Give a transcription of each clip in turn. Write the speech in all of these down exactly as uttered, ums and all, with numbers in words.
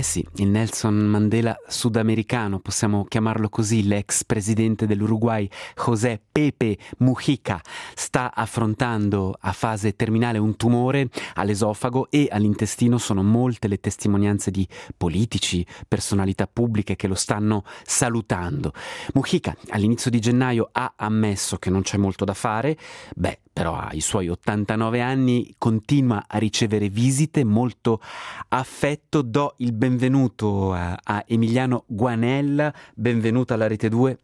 sì, il Nelson Mandela sudamericano, possiamo chiamarlo così, l'ex presidente dell'Uruguay José Pepe Mujica sta affrontando a fase terminale un tumore all'esofago e all'intestino. Sono molte le testimonianze di politici, personalità pubbliche che lo stanno salutando. Mujica all'inizio di gennaio ha ammesso che non c'è molto da fare, beh, però ai suoi ottantanove anni continua a ricevere visite, molto affetto. Do il benvenuto a, a Emiliano Guanella, benvenuto alla Rete due.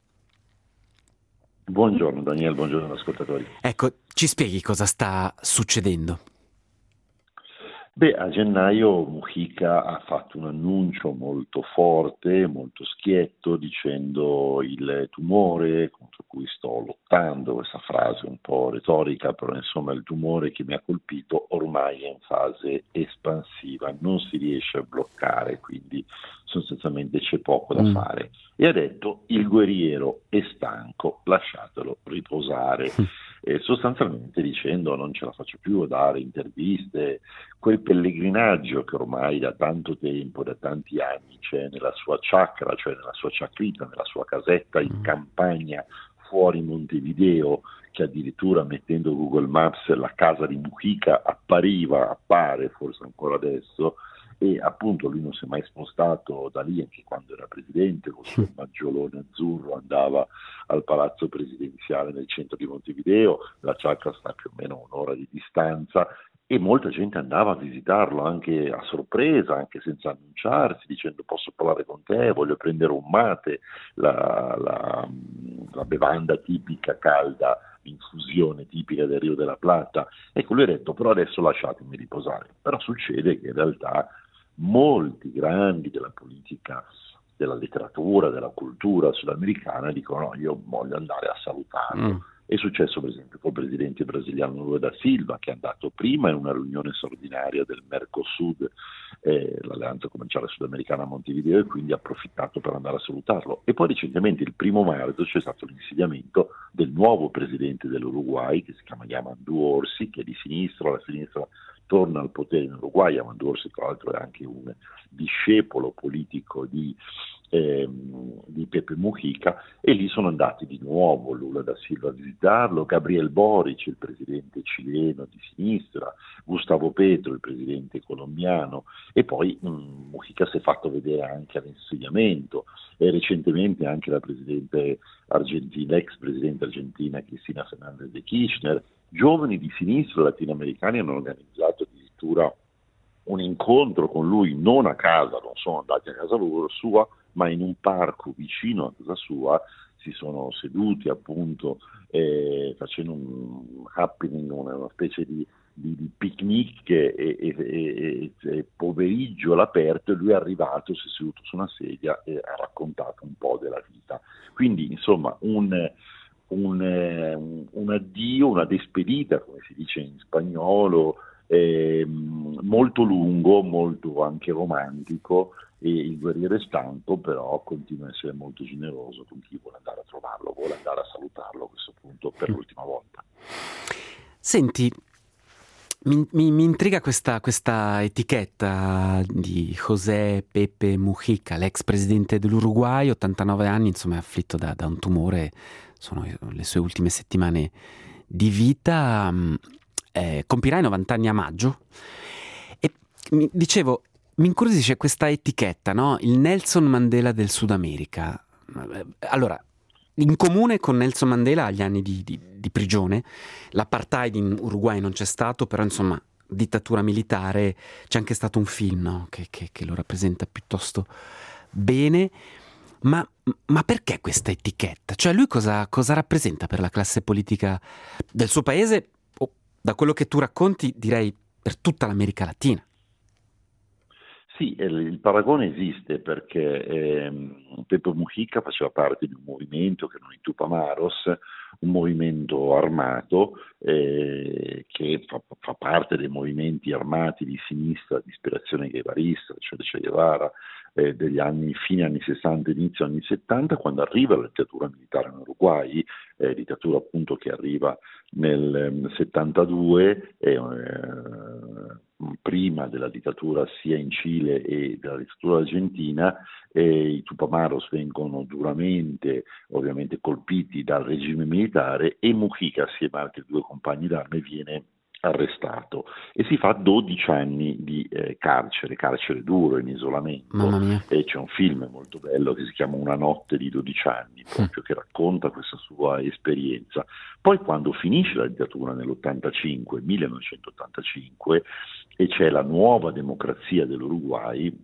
Buongiorno Daniele, buongiorno ascoltatori. Ecco, ci spieghi cosa sta succedendo? Beh, a gennaio Mujica ha fatto un annuncio molto forte, molto schietto, dicendo il tumore contro cui sto lottando, questa frase un po' retorica, però insomma il tumore che mi ha colpito ormai è in fase espansiva, non si riesce a bloccare, quindi sostanzialmente c'è poco da Mm. fare. E ha detto il guerriero è stanco, lasciatelo riposare. E sostanzialmente dicendo non ce la faccio più a dare interviste, quel pellegrinaggio che ormai da tanto tempo, da tanti anni c'è nella sua chacra, cioè nella sua chacrita, nella sua casetta in campagna fuori Montevideo, che addirittura mettendo Google Maps la casa di Mujica appariva, appare forse ancora adesso, e appunto lui non si è mai spostato da lì, anche quando era presidente, con il suo maggiolone azzurro andava al palazzo presidenziale nel centro di Montevideo, la chacra sta più o meno a un'ora di distanza, e molta gente andava a visitarlo anche a sorpresa, anche senza annunciarsi, dicendo posso parlare con te, voglio prendere un mate, la, la, la bevanda tipica calda, infusione tipica del Rio della Plata. Ecco, lui ha detto però adesso lasciatemi riposare. Però succede che in realtà molti grandi della politica, della letteratura, della cultura sudamericana dicono no, io voglio andare a salutarlo. Mm. È successo per esempio col presidente brasiliano Lula da Silva, che è andato prima in una riunione straordinaria del Mercosur, eh, l'alleanza commerciale sudamericana a Montevideo, e quindi ha approfittato per andare a salutarlo. E poi recentemente, il primo marzo, c'è stato l'insediamento del nuovo presidente dell'Uruguay, che si chiama Yamandu Orsi, che è di sinistra, la sinistra torna al potere in Uruguay. Yamandu Orsi tra l'altro è anche un discepolo politico di Ehm, di Pepe Mujica, e lì sono andati di nuovo Lula da Silva a visitarlo, Gabriel Boric, il presidente cileno di sinistra, Gustavo Petro, il presidente colombiano, e poi mh, Mujica si è fatto vedere anche all'insediamento, e recentemente anche la presidente argentina, ex presidente argentina Cristina Fernández de Kirchner. Giovani di sinistra latinoamericani hanno organizzato addirittura un incontro con lui, non a casa, non sono andati a casa loro, sua, ma in un parco vicino a casa sua, si sono seduti appunto eh, facendo un happening, una, una specie di, di, di picnic e, e, e, e pomeriggio all'aperto, e lui è arrivato, si è seduto su una sedia e ha raccontato un po' della vita. Quindi insomma un, un, un, un addio, una despedita, come si dice in spagnolo, eh, molto lungo, molto anche romantico, e il guerriero è stanco, però continua a essere molto generoso con chi vuole andare a trovarlo, vuole andare a salutarlo a questo punto per l'ultima volta. Senti, mi, mi, mi intriga questa, questa etichetta di José Pepe Mujica, l'ex presidente dell'Uruguay, ottantanove anni, insomma è afflitto da, da un tumore, sono le sue ultime settimane di vita, eh, compirà i novanta anni a maggio, e mi, dicevo, mi incuriosisce questa etichetta, no? Il Nelson Mandela del Sud America. Allora, in comune con Nelson Mandela agli anni di, di, di prigione, l'apartheid in Uruguay non c'è stato, però insomma, dittatura militare, c'è anche stato un film, no? che, che, che lo rappresenta piuttosto bene. Ma, ma perché questa etichetta? Cioè lui cosa, cosa rappresenta per la classe politica del suo paese, o da quello che tu racconti direi per tutta l'America Latina? Sì, il paragone esiste perché ehm, Pepe Mujica faceva parte di un movimento che erano i Tupamaros, un movimento armato eh, che fa, fa parte dei movimenti armati di sinistra di ispirazione guevarista, cioè Che Guevara, eh, degli anni, fine anni sessanta, inizio anni settanta, quando arriva la dittatura militare in Uruguay, eh, dittatura appunto che arriva nel eh, settantadue, eh, prima della dittatura sia in Cile e della dittatura argentina, eh, i Tupamaros vengono duramente ovviamente colpiti dal regime militare e Mujica, assieme a altri due compagni d'arme, viene arrestato e si fa dodici anni di eh, carcere, carcere duro in isolamento. Mamma mia. E c'è un film molto bello che si chiama Una notte di dodici anni, proprio che racconta questa sua esperienza. Poi quando finisce la dittatura nell'ottantacinque, millenovecentottantacinque, e c'è la nuova democrazia dell'Uruguay,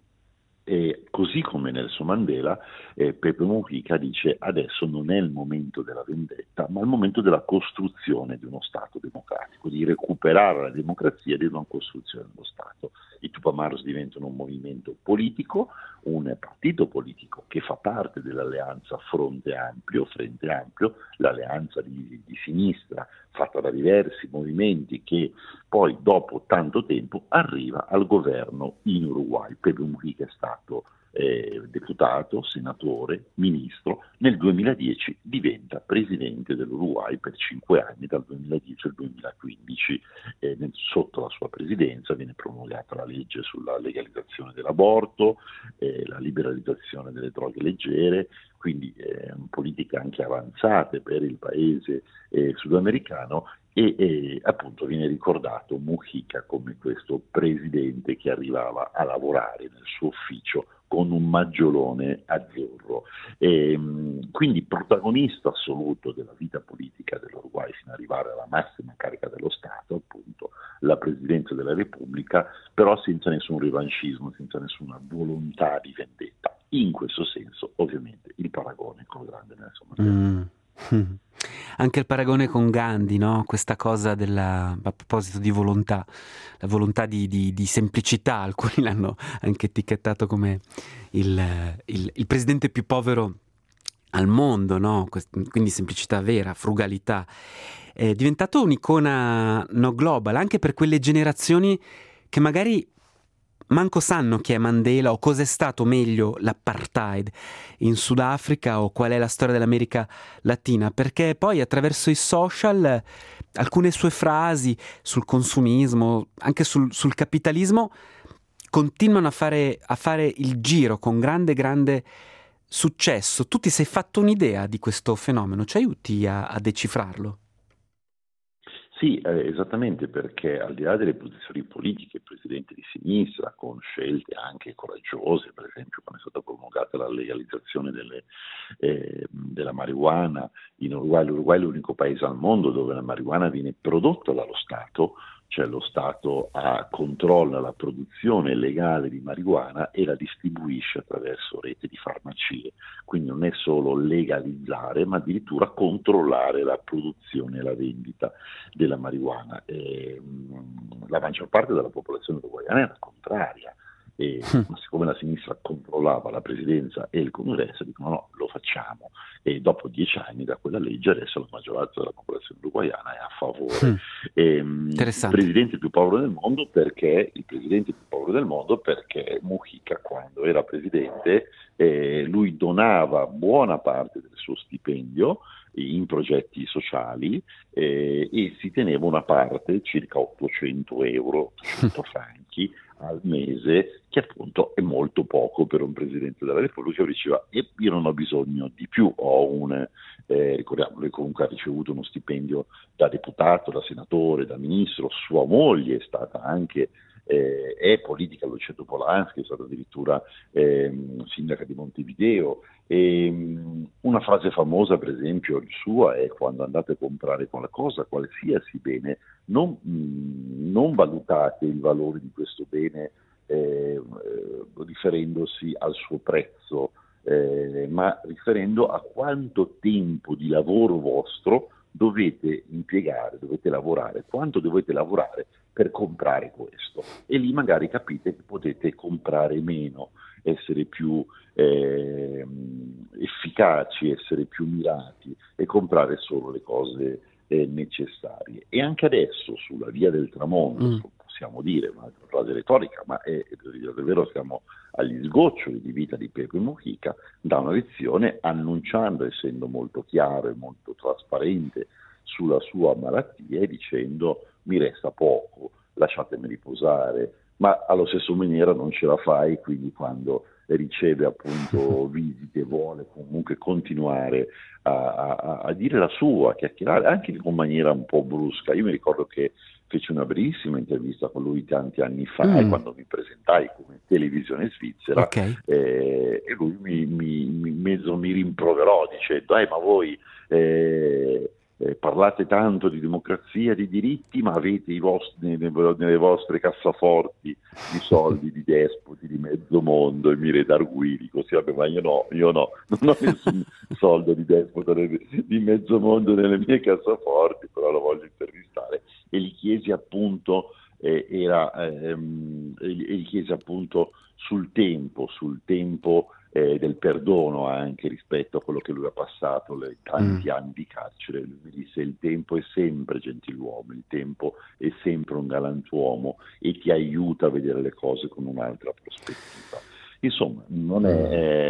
e così come Nelson Mandela, eh, Pepe Mujica dice: adesso non è il momento della vendetta, ma il momento della costruzione di uno Stato democratico, di recuperare la democrazia e di una costruzione dello Stato. I Tupamaros diventano un movimento politico, un partito politico che fa parte dell'alleanza Fronte Ampio, Frente Ampio, l'alleanza di, di sinistra fatta da diversi movimenti che poi dopo tanto tempo arriva al governo in Uruguay. Pepe Mujica è stato eh, deputato, senatore, ministro, nel duemiladieci diventa presidente dell'Uruguay per cinque anni, dal duemiladieci al duemilaquindici. Eh, nel, sotto la sua presidenza viene promulgata la legge sulla legalizzazione dell'aborto, eh, la liberalizzazione delle droghe leggere, quindi eh, politiche anche avanzate per il paese eh, sudamericano. E, e appunto viene ricordato Mujica come questo presidente che arrivava a lavorare nel suo ufficio con un maggiolone azzurro. E, quindi protagonista assoluto della vita politica dell'Uruguay fino ad arrivare alla massima carica dello Stato, appunto la Presidenza della Repubblica, però senza nessun rivanchismo, senza nessuna volontà di vendetta. In questo senso, ovviamente, il paragone con il grande Nelson Mandela. Mm. Anche il paragone con Gandhi, no? Questa cosa della, a proposito di volontà, la volontà di, di, di semplicità, alcuni l'hanno anche etichettato come il, il, il presidente più povero al mondo, no? Quindi semplicità vera, frugalità. È diventato un'icona no global, anche per quelle generazioni che magari manco sanno chi è Mandela o cosa è stato meglio l'apartheid in Sudafrica o qual è la storia dell'America Latina, perché poi attraverso i social alcune sue frasi sul consumismo, anche sul, sul capitalismo, continuano a fare, a fare il giro con grande grande successo. Tu ti sei fatto un'idea di questo fenomeno? Ci aiuti a, a decifrarlo? Sì, eh, esattamente, perché al di là delle posizioni politiche, il presidente di sinistra, con scelte anche coraggiose, per esempio quando è stata promulgata la legalizzazione delle, eh, della marijuana in Uruguay, l'Uruguay è l'unico paese al mondo dove la marijuana viene prodotta dallo Stato, cioè lo Stato ha, controlla la produzione legale di marijuana e la distribuisce attraverso rete di farmacie, quindi non è solo legalizzare, ma addirittura controllare la produzione e la vendita della marijuana. E, mh, la maggior parte della popolazione uruguayana era contraria, e, ma siccome la sinistra controllava la presidenza e il congresso, dicono no, lo facciamo, e dopo dieci anni da quella legge adesso la maggioranza della popolazione uruguayana è a favore. Mm. E, mh, il presidente più povero del mondo perché il presidente più povero del mondo perché Mujica, quando era presidente, eh, lui donava buona parte del suo stipendio in progetti sociali eh, e si teneva una parte, circa ottocento euro, ottocento franchi al mese, che appunto è molto poco per un Presidente della Repubblica. Diceva: e io non ho bisogno di più, ho un, eh, ricordiamo, lui comunque ha ricevuto uno stipendio da deputato, da senatore, da ministro, sua moglie è stata anche Eh, è politica, Lucia Topolansky, è stata addirittura eh, sindaca di Montevideo. E, um, una frase famosa, per esempio, sua è: quando andate a comprare qualcosa, qualsiasi bene, non, mh, non valutate il valore di questo bene eh, eh, riferendosi al suo prezzo, eh, ma riferendo a quanto tempo di lavoro vostro dovete impiegare, dovete lavorare, quanto dovete lavorare per comprare questo, e lì magari capite che potete comprare meno, essere più eh, efficaci, essere più mirati e comprare solo le cose eh, necessarie. E anche adesso sulla via del tramonto, Mm. possiamo dire, ma è una frase retorica, ma è, è davvero siamo agli sgoccioli di vita di Pepe Mujica, da una lezione annunciando, essendo molto chiaro e molto trasparente sulla sua malattia e dicendo mi resta poco, lasciatemi riposare, ma allo stesso maniera non ce la fai, quindi quando riceve appunto visite vuole comunque continuare a, a, a dire la sua, a chiacchierare anche in maniera un po' brusca. Io mi ricordo che feci una brevissima intervista con lui tanti anni fa, mm. quando mi presentai come televisione svizzera, okay. eh, e lui mi, mi, mi mezzo mi rimproverò dicendo eh, ma voi eh, Eh, parlate tanto di democrazia, di diritti, ma avete i vostri, nelle, nelle vostre cassaforti i soldi di despoti di mezzo mondo e mi redarguili così, vabbè, ma io no, io no, non ho nessun soldo di despota di mezzo mondo nelle mie cassaforti, però lo voglio intervistare e gli chiesi appunto eh, era ehm, e gli chiesi appunto sul tempo, sul tempo Eh, del perdono anche rispetto a quello che lui ha passato, le tanti mm. anni di carcere. Lui mi disse il tempo è sempre gentiluomo, il tempo è sempre un galantuomo e ti aiuta a vedere le cose con un'altra prospettiva. Insomma, non è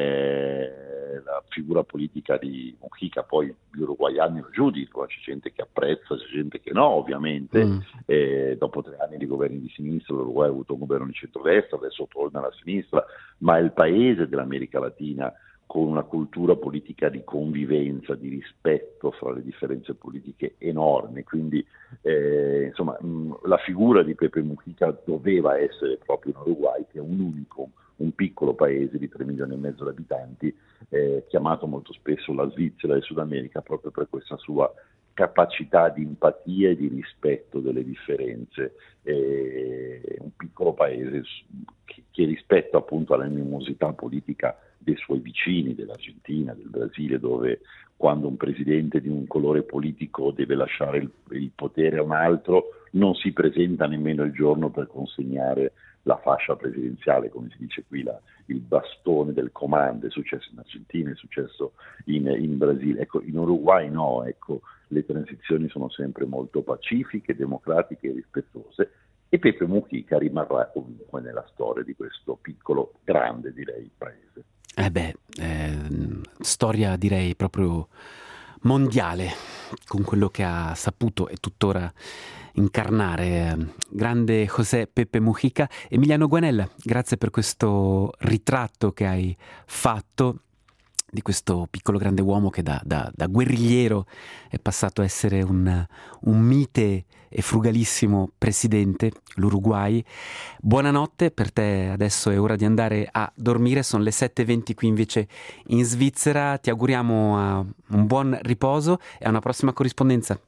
eh, la figura politica di Mujica, poi gli uruguaiani lo giudicano, c'è gente che apprezza, c'è gente che no, ovviamente. Mm. Eh, dopo tre anni di governi di sinistra l'Uruguay ha avuto un governo di centrodestra, adesso torna alla sinistra, ma è il paese dell'America Latina con una cultura politica di convivenza, di rispetto fra le differenze politiche enormi, quindi eh, insomma mh, la figura di Pepe Mujica doveva essere proprio in Uruguay, che è un unico, un piccolo paese di tre milioni e mezzo di abitanti, eh, chiamato molto spesso la Svizzera del Sud America proprio per questa sua capacità di empatia e di rispetto delle differenze, eh, un piccolo paese che, che rispetto appunto all'animosità politica dei suoi vicini, dell'Argentina, del Brasile, dove quando un presidente di un colore politico deve lasciare il, il potere a un altro non si presenta nemmeno il giorno per consegnare la fascia presidenziale, come si dice qui, la, il bastone del comando. È successo in Argentina, è successo in, in Brasile, ecco, in Uruguay no, ecco, le transizioni sono sempre molto pacifiche, democratiche e rispettose, e Pepe Mujica rimarrà comunque nella storia di questo piccolo, grande direi, paese. Eh beh, eh, storia direi proprio mondiale, con quello che ha saputo e tuttora incarnare. Grande José Pepe Mujica. Emiliano Guanella, grazie per questo ritratto che hai fatto di questo piccolo grande uomo che da, da, da guerrigliero è passato a essere un, un mite e frugalissimo presidente, l'Uruguay. Buonanotte per te, adesso è ora di andare a dormire, sono le sette e venti qui invece in Svizzera. Ti auguriamo uh, un buon riposo e a una prossima corrispondenza.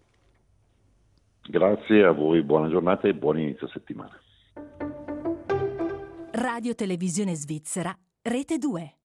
Grazie a voi, buona giornata e buon inizio settimana. Radio Televisione Svizzera, Rete due.